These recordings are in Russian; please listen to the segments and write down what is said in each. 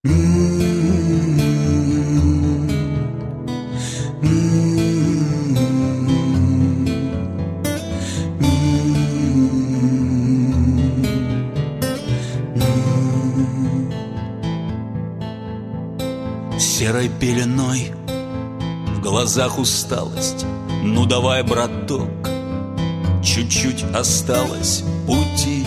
Серой пеленой в глазах усталость. Ну давай, браток, чуть-чуть осталось пути.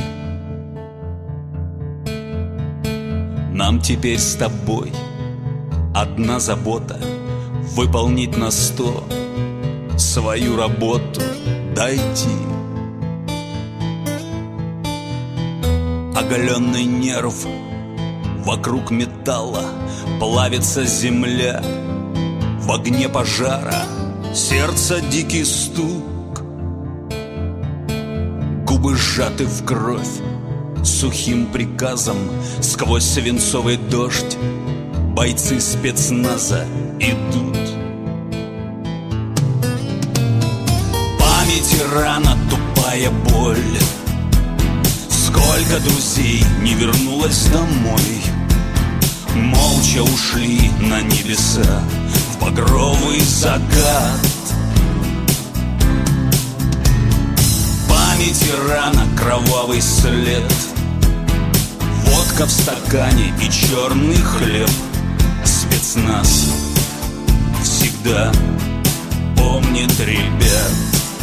Нам теперь с тобой одна забота — выполнить на 100 свою работу, дойти. Оголенный нерв, вокруг металла плавится земля. В огне пожара сердце дикий стук. Губы сжаты в кровь, сухим приказом сквозь свинцовый дождь бойцы спецназа идут. Памяти рана, тупая боль. Сколько друзей не вернулось домой, молча ушли на небеса в багровый закат. Памяти рана, кровавый след. Водка в стакане и черный хлеб. Спецназ всегда помнит ребят.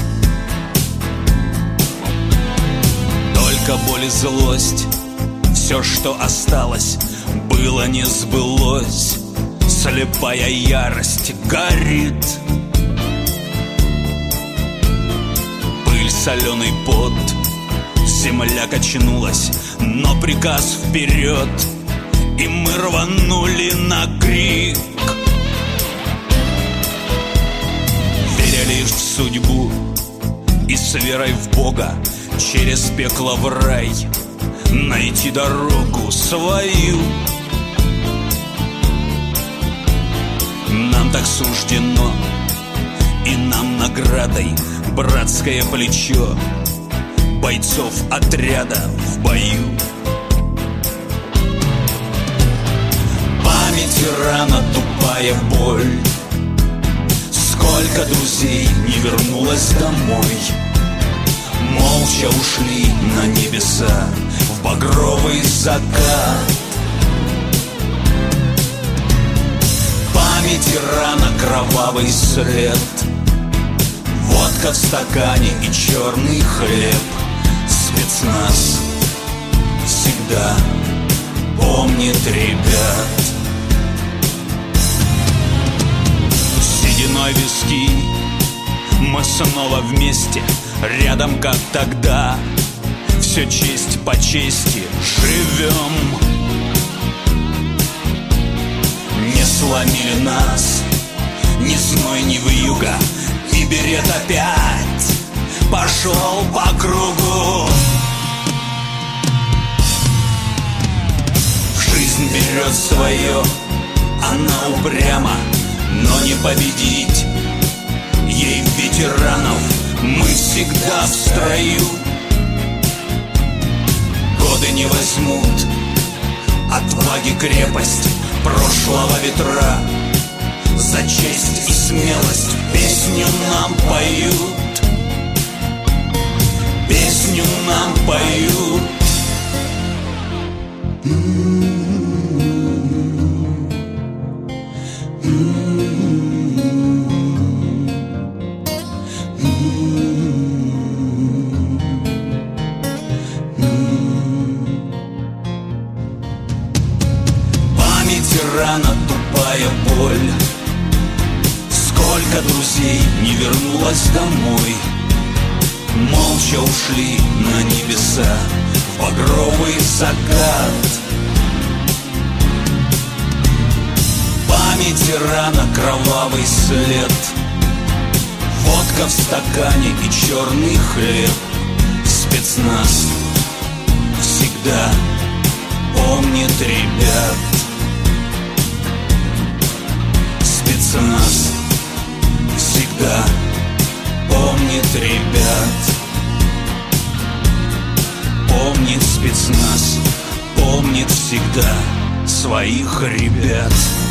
Только боль и злость, все, что осталось, было не сбылось. Слепая ярость горит. Пыль, соленый пот, земля качнулась, но приказ вперед, и мы рванули на крик. Веря лишь в судьбу и с верой в Бога через пекло в рай найти дорогу свою. Нам так суждено, и нам наградой братское плечо бойцов отряда в бою. Память и рана, тупая боль. Сколько друзей не вернулось домой, молча ушли на небеса в багровый закат. Память и рана, кровавый след. Водка в стакане и черный хлеб. Спецназ всегда помнит ребят. Сединой виски, мы снова вместе, рядом как тогда. Все честь по чести живем. Не сломили нас ни зной, ни вьюга, и берет опять пошел по кругу. Жизнь берет свое, она упряма, но не победить ей ветеранов. Мы всегда в строю. Годы не возьмут отваги, крепость прошлого ветра. За честь и смелость песню нам поют. Песню нам поют. Рана, тупая боль. Сколько друзей не вернулось домой, молча ушли на небеса в багровый закат. Память и рана, кровавый след. Водка в стакане и черный хлеб. Спецназ всегда помнит ребят. Спецназ всегда помнит ребят. Помнит спецназ, помнит всегда своих ребят.